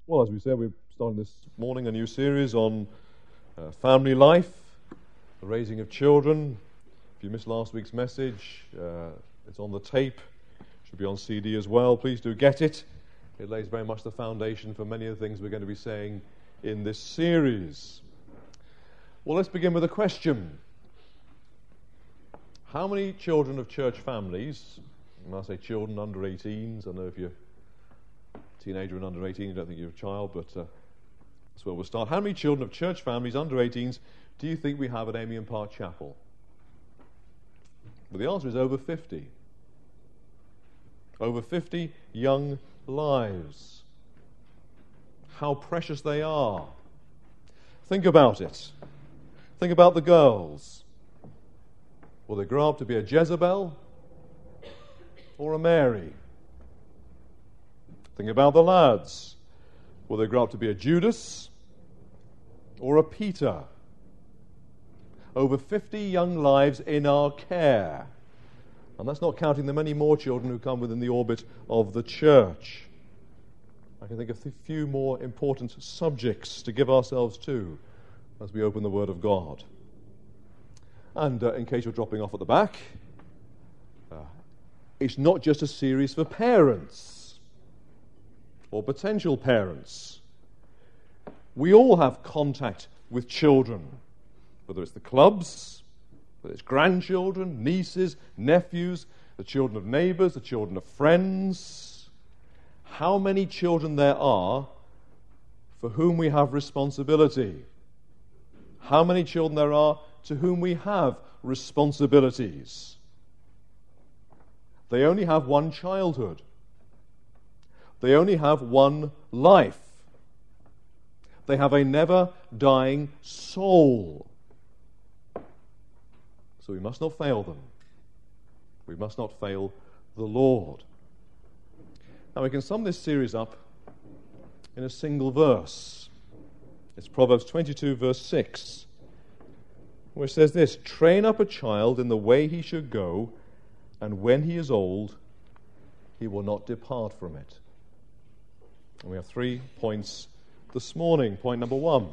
Well, as we said, we're starting this morning a new series on family life, the raising of children. If you missed last week's message, it's on the tape. Should be on CD as well. Please do get it. It lays very much the foundation for many of the things we're going to be saying in this series. Well, let's begin with a question. How many children of church families, when I say children under 18s, I know if you're teenager and under 18, you don't think you're a child, but that's where we'll start. How many children of church families under 18s do you think we have at Amiens Park Chapel? Well, the answer is over 50. Over 50 young lives. How precious they are. Think about it. Think about the girls. Will they grow up to be a Jezebel or a Mary? Think about the lads. Will they grow up to be a Judas or a Peter? Over 50 young lives in our care. And that's not counting the many more children who come within the orbit of the church. I can think of a few more important subjects to give ourselves to as we open the Word of God. And in case you're dropping off at the back, it's not just a series for parents or potential parents. We all have contact with children, whether it's the clubs, whether it's grandchildren, nieces, nephews, the children of neighbours, the children of friends. How many children there are for whom we have responsibility? How many children there are to whom we have responsibilities? They only have one childhood. They only have one life. They have a never-dying soul. So we must not fail them. We must not fail the Lord. Now we can sum this series up in a single verse. It's Proverbs 22, verse 6, where it says this: "Train up a child in the way he should go, and when he is old, he will not depart from it." And we have 3 points this morning. Point number 1.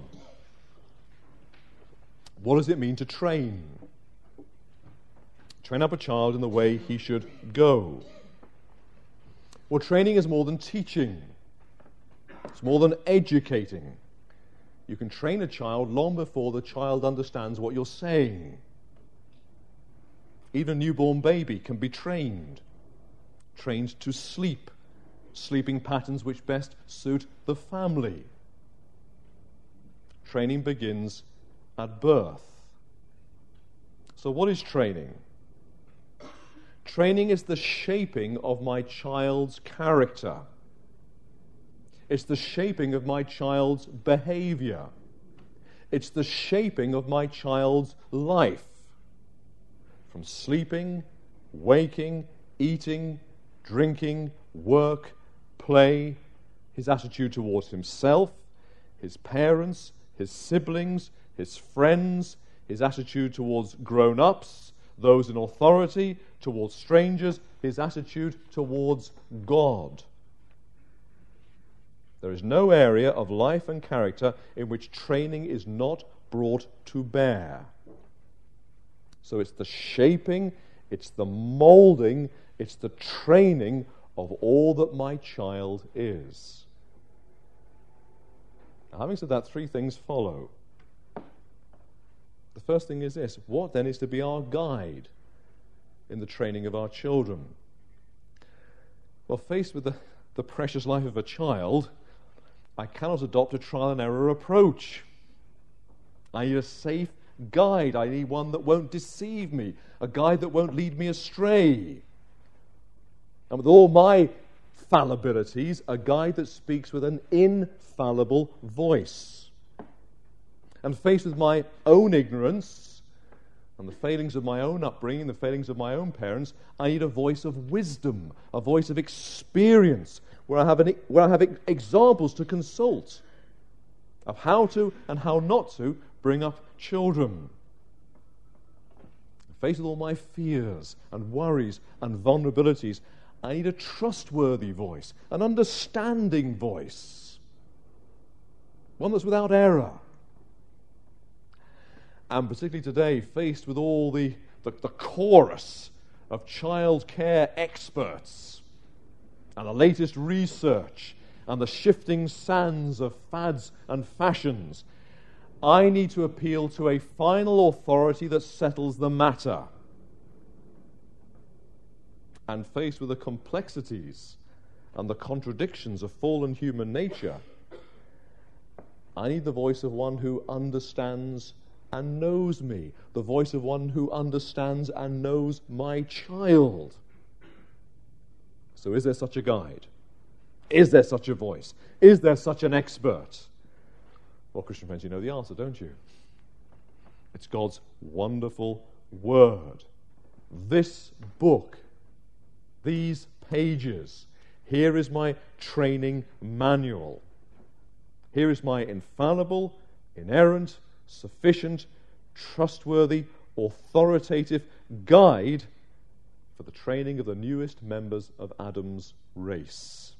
What does it mean to train? Train up a child in the way he should go. Well, training is more than teaching. It's more than educating. You can train a child long before the child understands what you're saying. Even a newborn baby can be trained to sleep, sleeping patterns which best suit the family. Training begins at birth. So what is training? Training is the shaping of my child's character. It's the shaping of my child's behavior. It's the shaping of my child's life. From sleeping, waking, eating, drinking, work, play, his attitude towards himself, his parents, his siblings, his friends, his attitude towards grown-ups, those in authority, towards strangers, his attitude towards God. There is no area of life and character in which training is not brought to bear. So it's the shaping, it's the molding, it's the training of all that my child is. Now, having said that, 3 things follow. The first thing is this: what then is to be our guide in the training of our children? Well, faced with the precious life of a child, I cannot adopt a trial and error approach. I need a safe guide. I need one that won't deceive me, a guide that won't lead me astray. And with all my fallibilities, a guide that speaks with an infallible voice. And faced with my own ignorance and the failings of my own upbringing, the failings of my own parents, I need a voice of wisdom, a voice of experience, where I have examples to consult of how to and how not to bring up children. Faced with all my fears and worries and vulnerabilities, I need a trustworthy voice, an understanding voice. one that's without error. And particularly today, faced with all the chorus of child care experts and the latest research and the shifting sands of fads and fashions, I need to appeal to a final authority that settles the matter. And faced with the complexities and the contradictions of fallen human nature, I need the voice of one who understands and knows me, the voice of one who understands and knows my child. So is there such a guide? Is there such a voice? Is there such an expert? Well, Christian friends, you know the answer, don't you? It's God's wonderful Word. This book, these pages, here is my training manual. Here is my infallible, inerrant, sufficient, trustworthy, authoritative guide for the training of the newest members of Adam's race.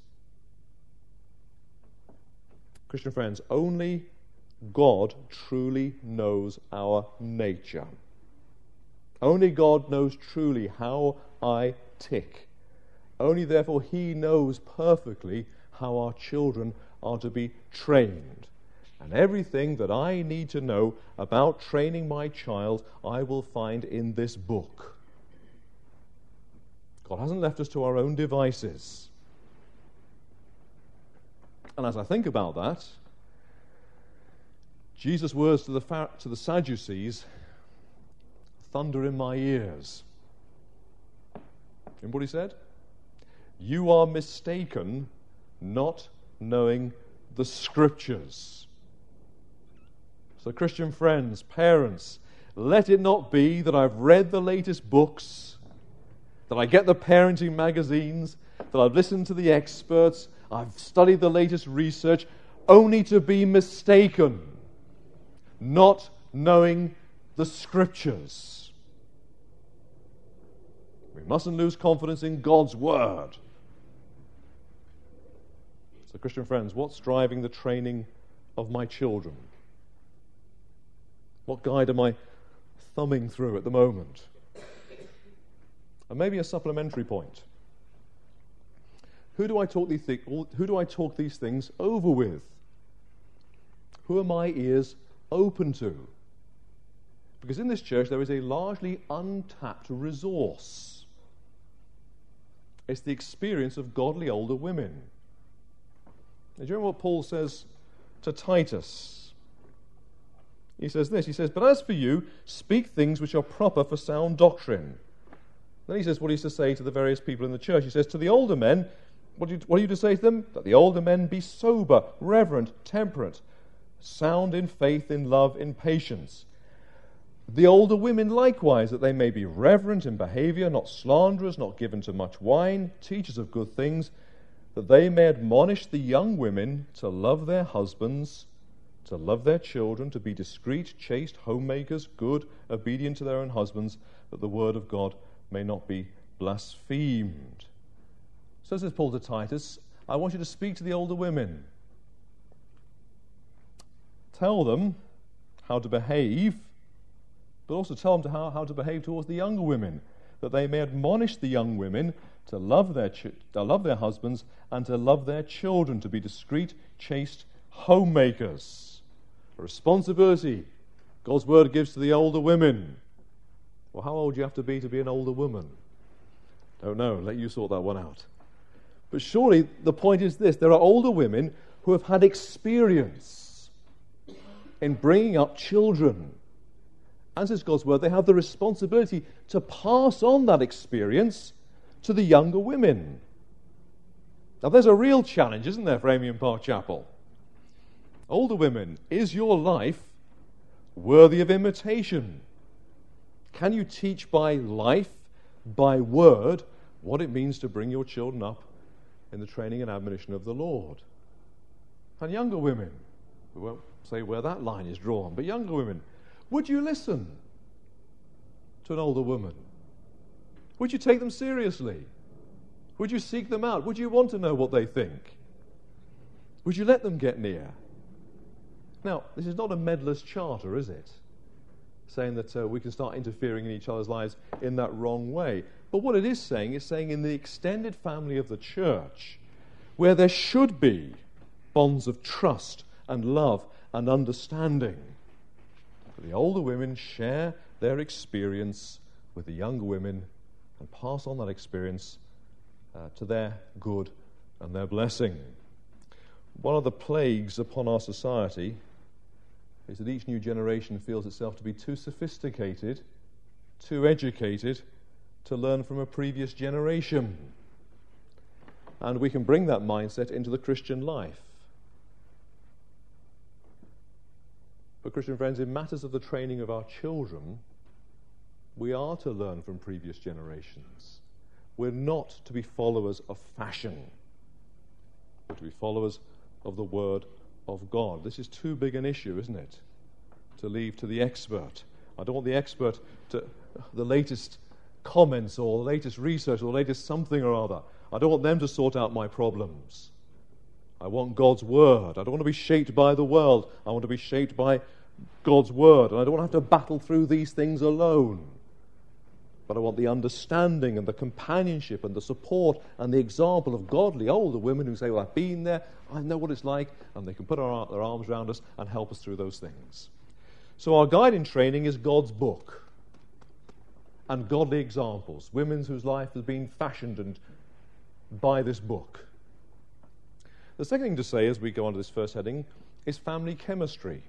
Christian friends, only God truly knows our nature. Only God knows truly how I tick. Only therefore He knows perfectly how our children are to be trained. And everything that I need to know about training my child, I will find in this book. God hasn't left us to our own devices. And as I think about that, Jesus' words to the Sadducees thunder in my ears. Remember what He said? You are mistaken, not knowing the Scriptures. So, Christian friends, parents, let it not be that I've read the latest books, that I get the parenting magazines, that I've listened to the experts, I've studied the latest research, only to be mistaken, not knowing the Scriptures. We mustn't lose confidence in God's Word. So, Christian friends, what's driving the training of my children? What guide am I thumbing through at the moment? And maybe a supplementary point. Who do I talk these things over with? Who are my ears open to? Because in this church there is a largely untapped resource. It's the experience of godly older women. Now, do you remember what Paul says to Titus? He says this, he says, but as for you, speak things which are proper for sound doctrine. Then he says what he's to say to the various people in the church. He says, to the older men, what are you to say to them? That the older men be sober, reverent, temperate, sound in faith, in love, in patience. The older women likewise, that they may be reverent in behavior, not slanderers, not given to much wine, teachers of good things, that they may admonish the young women to love their husbands, to love their children, to be discreet, chaste, homemakers, good, obedient to their own husbands, that the word of God may not be blasphemed. So says Paul to Titus, I want you to speak to the older women. Tell them how to behave, but also tell them how to behave towards the younger women, that they may admonish the young women to love their husbands and to love their children, to be discreet, chaste, homemakers. A responsibility God's word gives to the older women. Well, how old do you have to be an older woman? Don't know. Let you sort that one out. But surely the point is this. There are older women who have had experience in bringing up children. As is God's word, they have the responsibility to pass on that experience to the younger women. Now, there's a real challenge, isn't there, for Amy and Park Chapel? Older women, is your life worthy of imitation? Can you teach by life, by word, what it means to bring your children up in the training and admonition of the Lord? And younger women, we won't say where that line is drawn, but younger women, would you listen to an older woman? Would you take them seriously? Would you seek them out? Would you want to know what they think? Would you let them get near? Now, this is not a meddler's charter, is it? Saying that we can start interfering in each other's lives in that wrong way. But what it is saying in the extended family of the church, where there should be bonds of trust and love and understanding, the older women share their experience with the younger women and pass on that experience to their good and their blessing. One of the plagues upon our society is that each new generation feels itself to be too sophisticated, too educated to learn from a previous generation. And we can bring that mindset into the Christian life. But Christian friends, in matters of the training of our children, we are to learn from previous generations. We're not to be followers of fashion. We're to be followers of the Word of God. This is too big an issue, isn't it? To leave to the expert. I don't want the expert to the latest comments or the latest research or the latest something or other. I don't want them to sort out my problems. I want God's Word. I don't want to be shaped by the world. I want to be shaped by God's Word. And I don't want to have to battle through these things alone. But I want the understanding and the companionship and the support and the example of godly older women who say, well, I've been there, I know what it's like, and they can put their arms around us and help us through those things. So our guide in training is God's book and godly examples, women whose life has been fashioned and by this book. The second thing to say as we go on to this first heading is family chemistry.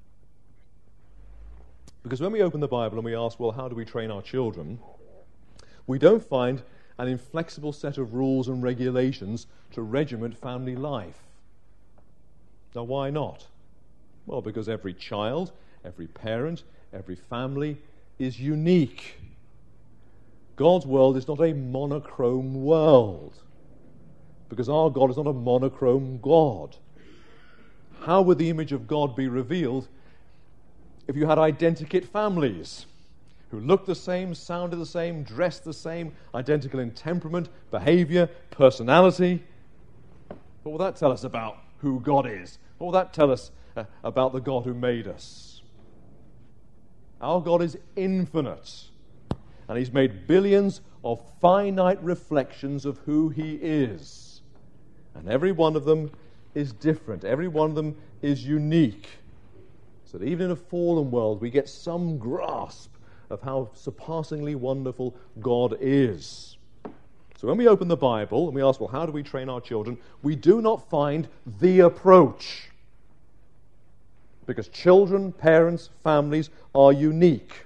Because when we open the Bible and we ask, well, how do we train our children? We don't find an inflexible set of rules and regulations to regiment family life. Now, why not? Well, because every child, every parent, every family is unique. God's world is not a monochrome world, because our God is not a monochrome God. How would the image of God be revealed if you had identikit families who looked the same, sounded the same, dressed the same, identical in temperament, behavior, personality? What will that tell us about who God is? What will that tell us about the God who made us? Our God is infinite, and He's made billions of finite reflections of who He is. And every one of them is different. Every one of them is unique. So that even in a fallen world, we get some grasp of how surpassingly wonderful God is. So when we open the Bible and we ask, well, how do we train our children? We do not find the approach. Because children, parents, families are unique.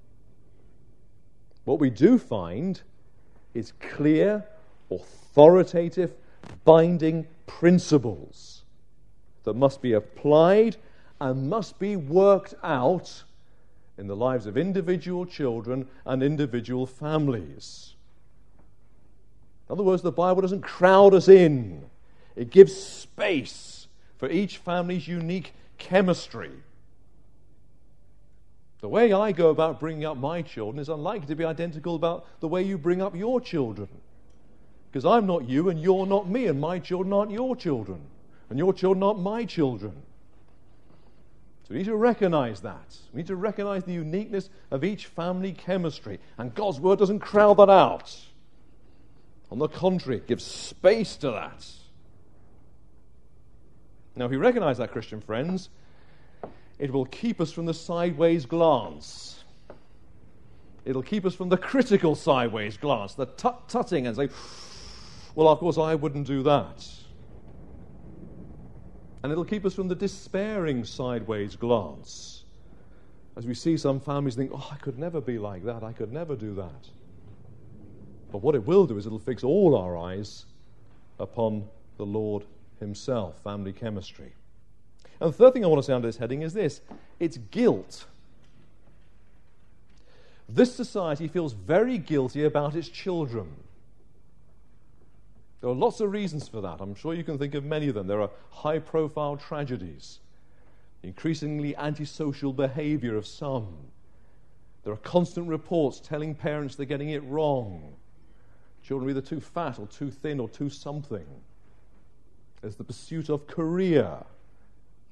What we do find is clear, authoritative, binding principles that must be applied and must be worked out in the lives of individual children and individual families. In other words, the Bible doesn't crowd us in. It gives space for each family's unique chemistry. The way I go about bringing up my children is unlikely to be identical about the way you bring up your children. Because I'm not you and you're not me, and my children aren't your children, and your children aren't my children. So we need to recognize that. We need to recognize the uniqueness of each family chemistry. And God's Word doesn't crowd that out. On the contrary, it gives space to that. Now, if we recognize that, Christian friends, it will keep us from the sideways glance. It'll keep us from the critical sideways glance, the tut-tutting and say, well, of course, I wouldn't do that. And it'll keep us from the despairing sideways glance. As we see some families think, oh, I could never be like that, I could never do that. But what it will do is it'll fix all our eyes upon the Lord Himself, family chemistry. And the third thing I want to say under this heading is this: it's guilt. This society feels very guilty about its children. There are lots of reasons for that. I'm sure you can think of many of them. There are high-profile tragedies, increasingly antisocial behavior of some. There are constant reports telling parents they're getting it wrong. Children are either too fat or too thin or too something. There's the pursuit of career.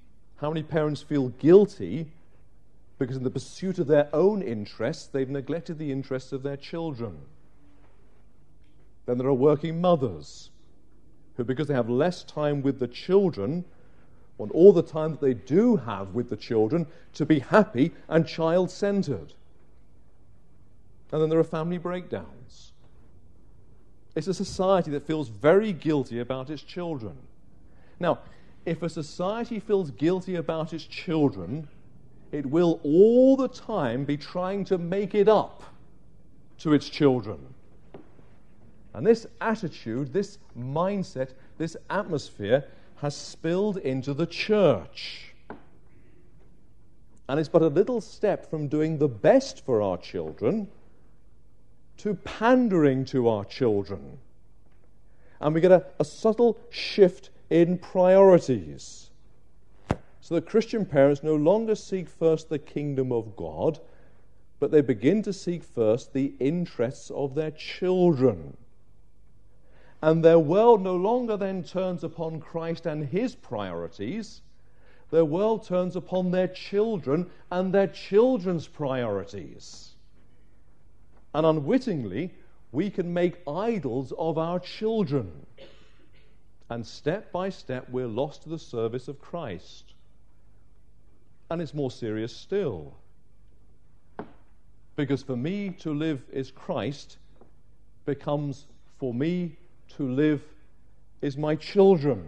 How many parents feel guilty because in the pursuit of their own interests, they've neglected the interests of their children? Then there are working mothers who, because they have less time with the children, want all the time that they do have with the children to be happy and child-centered. And then there are family breakdowns. It's a society that feels very guilty about its children. Now, if a society feels guilty about its children, it will all the time be trying to make it up to its children. And this attitude, this mindset, this atmosphere has spilled into the church. And it's but a little step from doing the best for our children to pandering to our children. And we get a subtle shift in priorities. So that Christian parents no longer seek first the kingdom of God, but they begin to seek first the interests of their children. And their world no longer then turns upon Christ and his priorities. Their world turns upon their children and their children's priorities. And unwittingly, we can make idols of our children. And step by step, we're lost to the service of Christ. And it's more serious still. Because for me to live is Christ becomes for me to live is my children.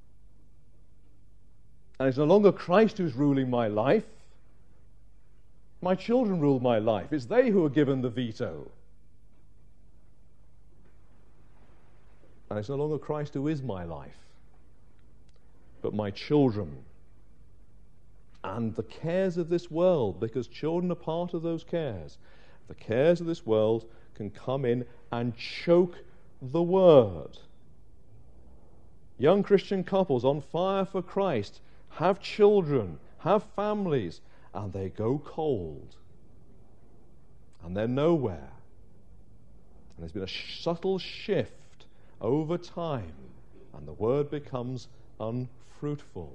And it's no longer Christ who's ruling my life. My children rule my life. It's they who are given the veto. And it's no longer Christ who is my life, but my children. And the cares of this world, because children are part of those cares. The cares of this world can come in and choke the word. Young Christian couples on fire for Christ have children, have families, and they go cold. And they're nowhere. And there's been a subtle shift over time, and the word becomes unfruitful.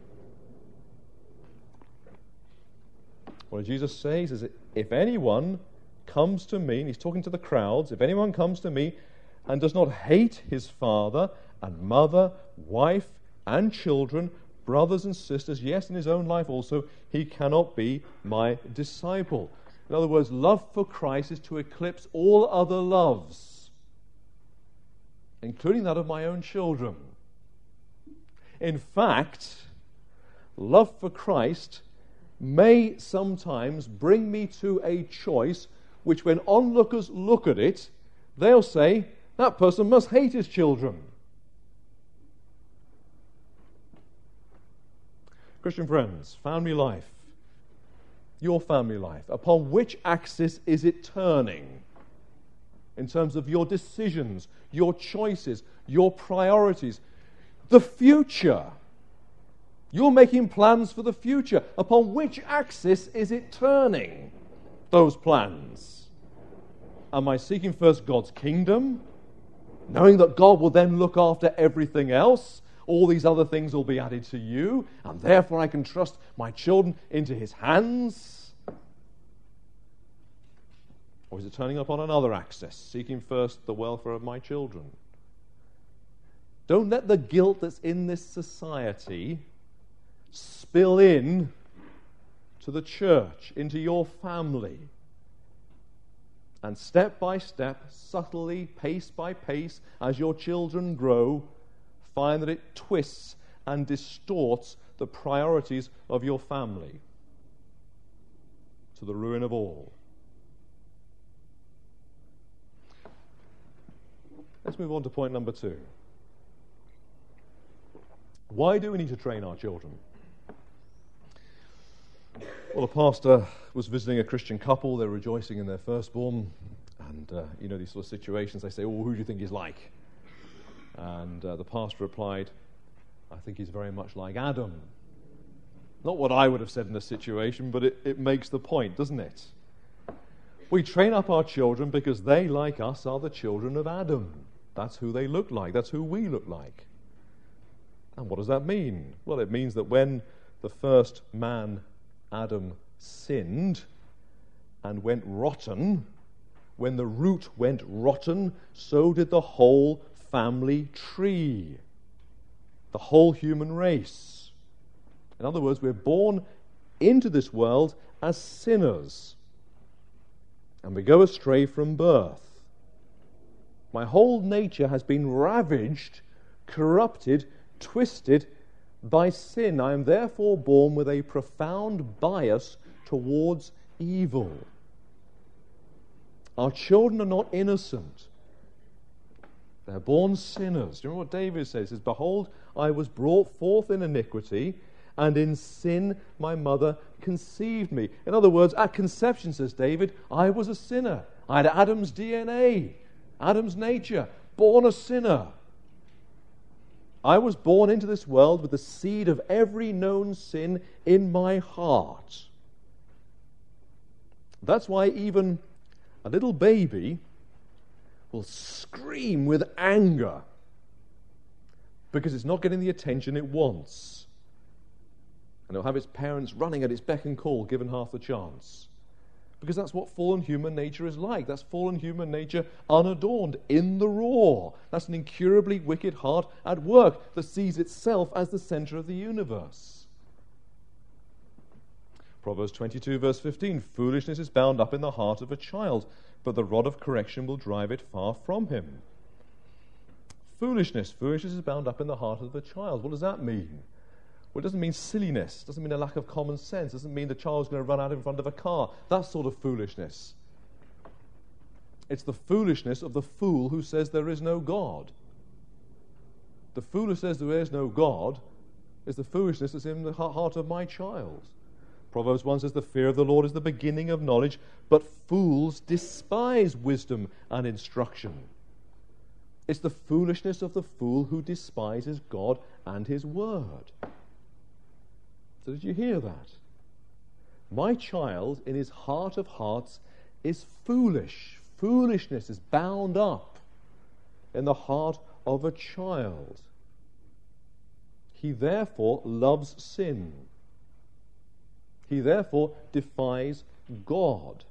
What Jesus says is that if anyone comes to me, and he's talking to the crowds, if anyone comes to me and does not hate his father and mother, wife and children, brothers and sisters, yes, in his own life also, he cannot be my disciple. In other words, love for Christ is to eclipse all other loves, including that of my own children. In fact, love for Christ may sometimes bring me to a choice which, when onlookers look at it, they'll say, that person must hate his children. Christian friends, family life, your family life, upon which axis is it turning in terms of your decisions, your choices, your priorities? The future. You're making plans for the future. Upon which axis is it turning, those plans? Am I seeking first God's kingdom, knowing that God will then look after everything else? All these other things will be added to you, and therefore I can trust my children into his hands? Or is it turning up on another axis, seeking first the welfare of my children? Don't let the guilt that's in this society spill in to the church, into your family. And step by step, subtly, pace by pace, as your children grow, find that it twists and distorts the priorities of your family to the ruin of all. Let's move on to point number 2. Why do we need to train our children? Well, a pastor was visiting a Christian couple. They're rejoicing in their firstborn. And, these sort of situations, they say, who do you think he's like? And the pastor replied, I think he's very much like Adam. Not what I would have said in this situation, but it makes the point, doesn't it? We train up our children because they, like us, are the children of Adam. That's who they look like. That's who we look like. And what does that mean? Well, it means that when the first man, Adam, sinned and went rotten, when the root went rotten, so did the whole family tree, the whole human race. In other words, we're born into this world as sinners, and we go astray from birth. My whole nature has been ravaged, corrupted, twisted by sin. I am therefore born with a profound bias towards evil. Our children are not innocent. They're born sinners. Do you remember what David says? He says, "Behold, I was brought forth in iniquity, and in sin my mother conceived me." In other words, at conception, says David, I was a sinner. I had Adam's DNA, Adam's nature, born a sinner. I was born into this world with the seed of every known sin in my heart. That's why even a little baby will scream with anger because it's not getting the attention it wants. And it'll have its parents running at its beck and call, given half the chance. Because that's what fallen human nature is like. That's fallen human nature unadorned, in the raw. That's an incurably wicked heart at work that sees itself as the center of the universe. Proverbs 22, verse 15, "Foolishness is bound up in the heart of a child, but the rod of correction will drive it far from him." Foolishness is bound up in the heart of a child. What does that mean? Well, it doesn't mean silliness. It doesn't mean a lack of common sense. It doesn't mean the child's going to run out in front of a car. That sort of foolishness. It's the foolishness of the fool who says there is no God. The fool who says there is no God is the foolishness that's in the heart of my child. Proverbs 1 says, "The fear of the Lord is the beginning of knowledge, but fools despise wisdom and instruction." It's the foolishness of the fool who despises God and his word. So did you hear that? My child, in his heart of hearts, is foolish. Foolishness is bound up in the heart of a child. He therefore loves sin. He therefore defies God.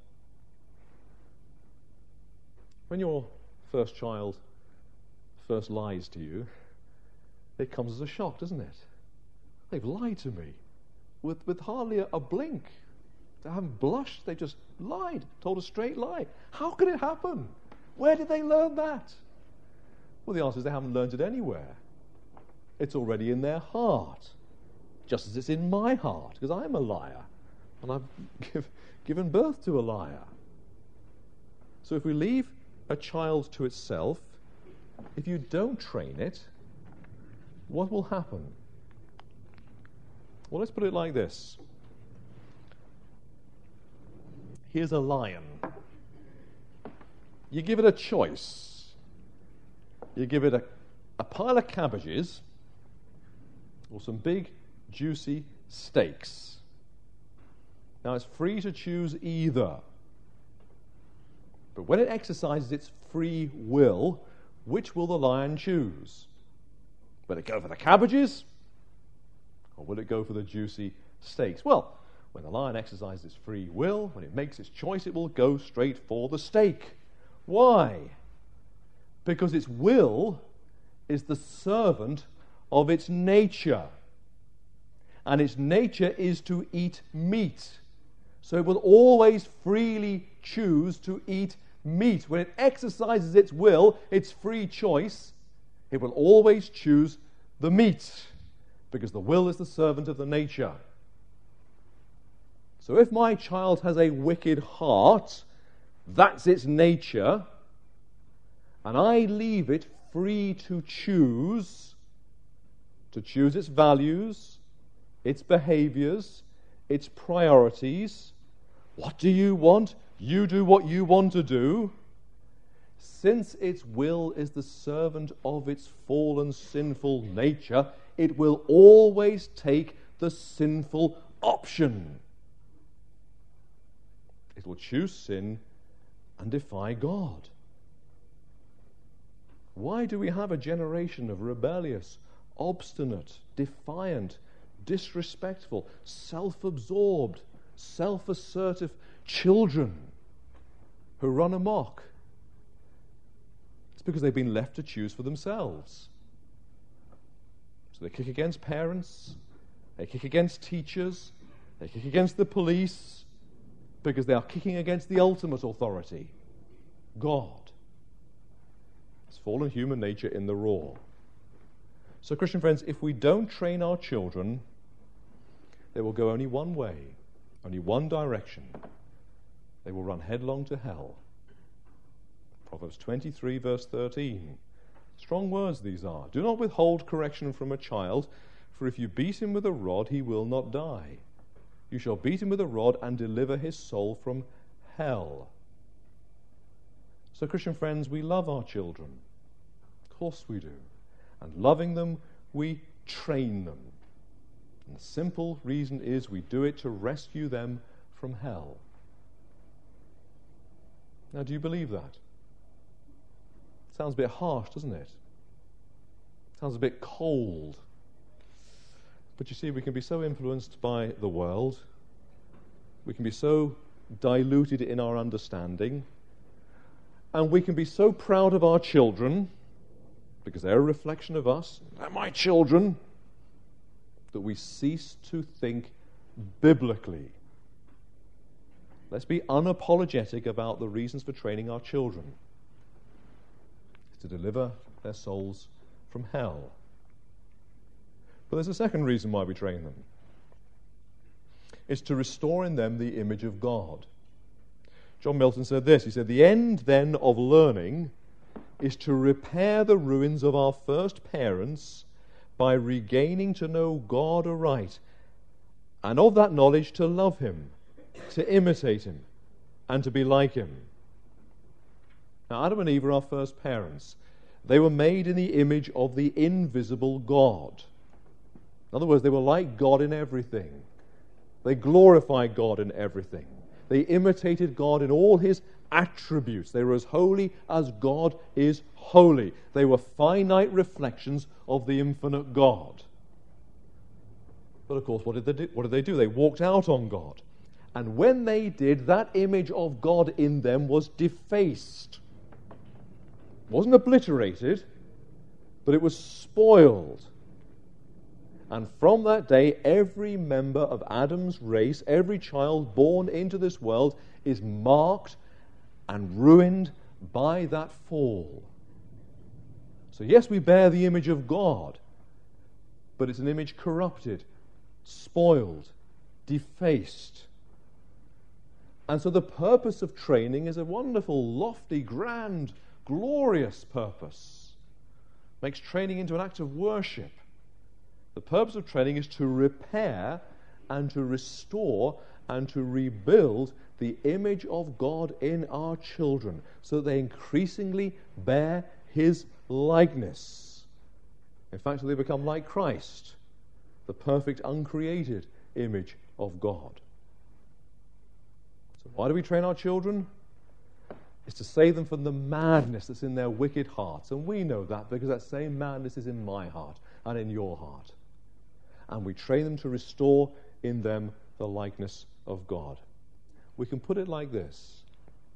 When your first child first lies to you, it comes as a shock, doesn't it? They've lied to me with hardly a blink. They haven't blushed, they just lied, told a straight lie. How could it happen? Where did they learn that? Well, the answer is they haven't learned it anywhere. It's already in their heart, just as it's in my heart, because I'm a liar, and I've given birth to a liar. So if we leave a child to itself, if you don't train it, what will happen? Well, let's put it like this. Here's a lion. You give it a choice. You give it a pile of cabbages or some big, juicy steaks. Now, it's free to choose either. But when it exercises its free will, which will the lion choose? Will it go for the cabbages? Or will it go for the juicy steaks? Well, when the lion exercises its free will, when it makes its choice, it will go straight for the steak. Why? Because its will is the servant of its nature. And its nature is to eat meat. So it will always freely choose to eat meat. When it exercises its will, its free choice, it will always choose the meat, because the will is the servant of the nature. So if my child has a wicked heart, that's its nature, and I leave it free to choose its values, its behaviors, its priorities. What do you want? You do what you want to do. Since its will is the servant of its fallen, sinful nature, it will always take the sinful option. It will choose sin and defy God. Why do we have a generation of rebellious, obstinate, defiant, disrespectful, self-absorbed, self-assertive children who run amok. It's because they've been left to choose for themselves. So they kick against parents, they kick against teachers, they kick against the police, because they are kicking against the ultimate authority, God. It's fallen human nature in the raw. So, Christian friends, if we don't train our children, they will go only one way, only one direction. They will run headlong to hell. Proverbs 23, verse 13. Strong words these are. Do not withhold correction from a child, for if you beat him with a rod, he will not die. You shall beat him with a rod and deliver his soul from hell. So, Christian friends, we love our children. Of course we do. And loving them, we train them. And the simple reason is we do it to rescue them from hell. Now, do you believe that? Sounds a bit harsh, doesn't it? Sounds a bit cold. But you see, we can be so influenced by the world, we can be so diluted in our understanding, and we can be so proud of our children, because they're a reflection of us, they're my children, that we cease to think biblically. Let's be unapologetic about the reasons for training our children. It's to deliver their souls from hell. But there's a second reason why we train them. It's to restore in them the image of God. John Milton said this, he said, "The end then of learning is to repair the ruins of our first parents by regaining to know God aright, and of that knowledge to love him, to imitate him, and to be like him." Now, Adam and Eve are our first parents. They were made in the image of the invisible God. In other words, they were like God in everything. They glorified God in everything. They imitated God in all his attributes. They were as holy as God is holy. They were finite reflections of the infinite God. But of course, what did they do? They walked out on God. And when they did, that image of God in them was defaced. It wasn't obliterated, but it was spoiled. And from that day, every member of Adam's race, every child born into this world, is marked and ruined by that fall. So yes, we bear the image of God, but it's an image corrupted, spoiled, defaced. And so the purpose of training is a wonderful, lofty, grand, glorious purpose. Makes training into an act of worship. The purpose of training is to repair and to restore and to rebuild the image of God in our children so that they increasingly bear his likeness. In fact, they become like Christ, the perfect, uncreated image of God. So why do we train our children? It's to save them from the madness that's in their wicked hearts. And we know that because that same madness is in my heart and in your heart. And we train them to restore in them the likeness of God. We can put it like this.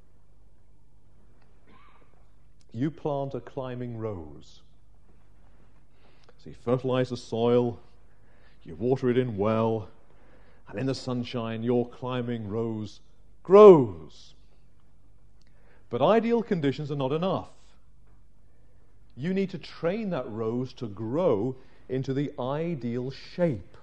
You plant a climbing rose. So you fertilize the soil, you water it in well, and in the sunshine your climbing rose grows. But ideal conditions are not enough. You need to train that rose to grow into the ideal shape.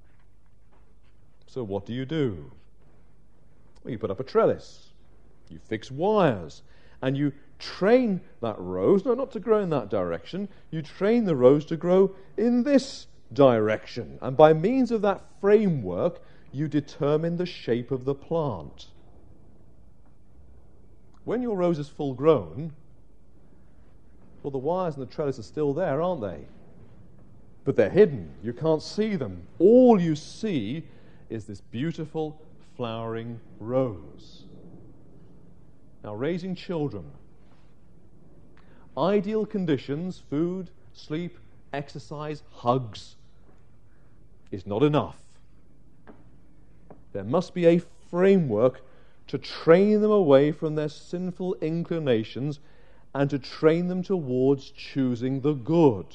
So what do? Well, you put up a trellis, you fix wires, and you train that rose, no, not to grow in that direction, you train the rose to grow in this direction. And by means of that framework, you determine the shape of the plant. When your rose is full grown, well, the wires and the trellis are still there, aren't they? But they're hidden. You can't see them. All you see is this beautiful flowering rose. Now, raising children. Ideal conditions, food, sleep, exercise, hugs, is not enough. There must be a framework to train them away from their sinful inclinations and to train them towards choosing the good.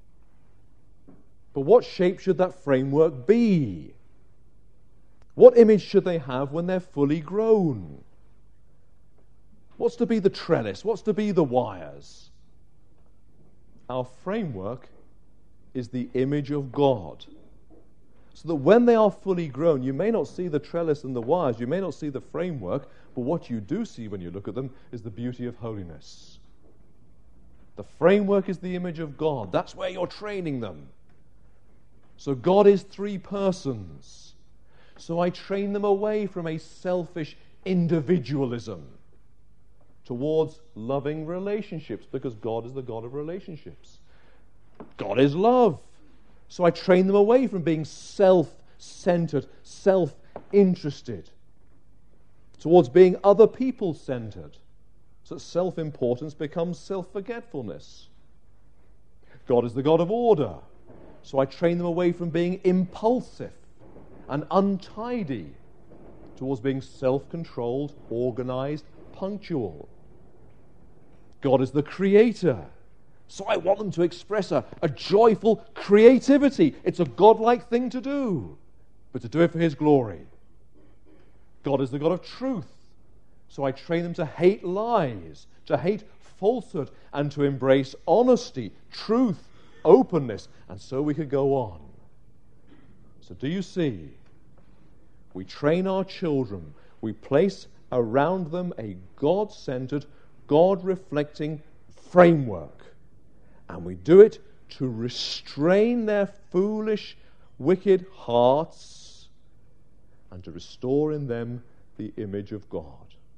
But what shape should that framework be? What image should they have when they're fully grown? What's to be the trellis? What's to be the wires? Our framework is the image of God. So that when they are fully grown, you may not see the trellis and the wires, you may not see the framework, but what you do see when you look at them is the beauty of holiness. The framework is the image of God. That's where you're training them. So God is three persons. So I train them away from a selfish individualism towards loving relationships, because God is the God of relationships. God is love. So I train them away from being self-centered, self-interested, towards being other people-centered, so that self-importance becomes self-forgetfulness. God is the God of order. So I train them away from being impulsive and untidy towards being self-controlled, organized, punctual. God is the creator. So I want them to express a joyful creativity. It's a godlike thing to do, but to do it for His glory. God is the God of truth. So I train them to hate lies, to hate falsehood, and to embrace honesty, truth, openness, and so we could go on. So do you see? We train our children. We place around them a God-centered, God-reflecting framework. And we do it to restrain their foolish, wicked hearts and to restore in them the image of God.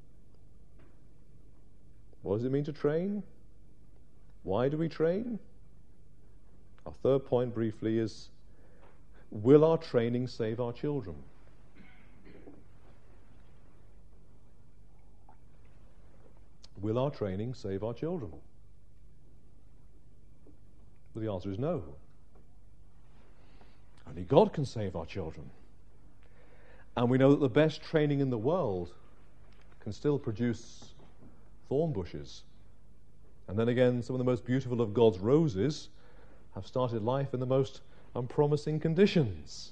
What does it mean to train? Why do we train? Our third point briefly is, will our training save our children? Will our training save our children? Well, the answer is no. Only God can save our children. And we know that the best training in the world can still produce thorn bushes. And then again, some of the most beautiful of God's roses have started life in the most unpromising conditions.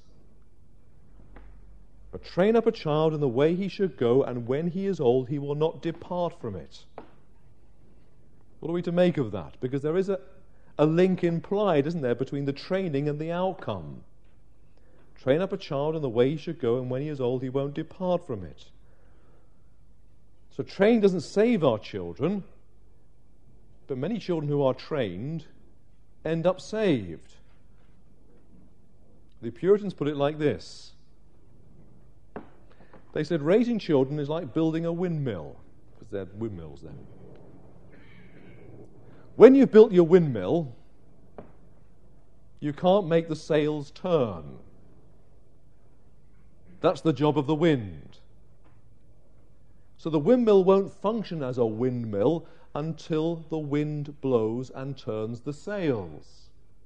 But train up a child in the way he should go, and when he is old, he will not depart from it. What are we to make of that? Because there is a link implied, isn't there, between the training and the outcome. Train up a child in the way he should go, and when he is old, he won't depart from it. So training doesn't save our children, but many children who are trained end up saved. The Puritans put it like this. They said raising children is like building a windmill, because they're windmills then. When you've built your windmill, you can't make the sails turn. That's the job of the wind. So the windmill won't function as a windmill until the wind blows and turns the sails.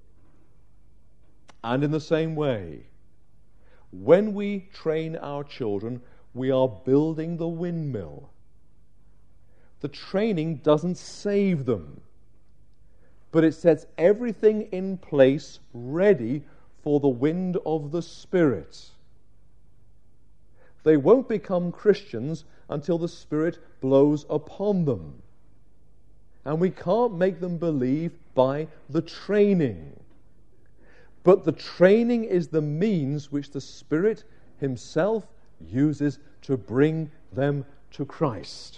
And in the same way, when we train our children, we are building the windmill. The training doesn't save them, but it sets everything in place ready for the wind of the Spirit. They won't become Christians until the Spirit blows upon them. And we can't make them believe by the training. But the training is the means which the Spirit Himself uses to bring them to Christ.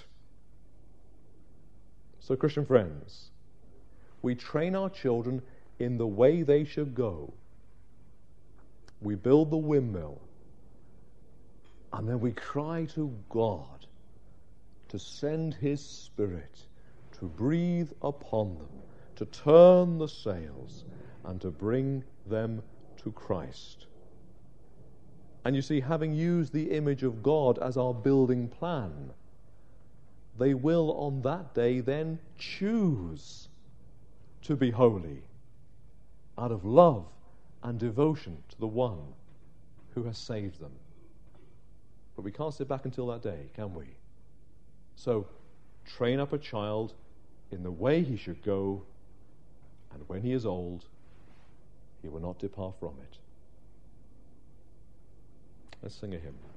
So, Christian friends, we train our children in the way they should go. We build the windmill. And then we cry to God to send His Spirit to breathe upon them, to turn the sails, and to bring them to Christ. And you see, having used the image of God as our building plan, they will on that day then choose to be holy out of love and devotion to the one who has saved them. But we can't sit back until that day, can we? So, train up a child in the way he should go, and when he is old, he will not depart from it. Let's sing a hymn.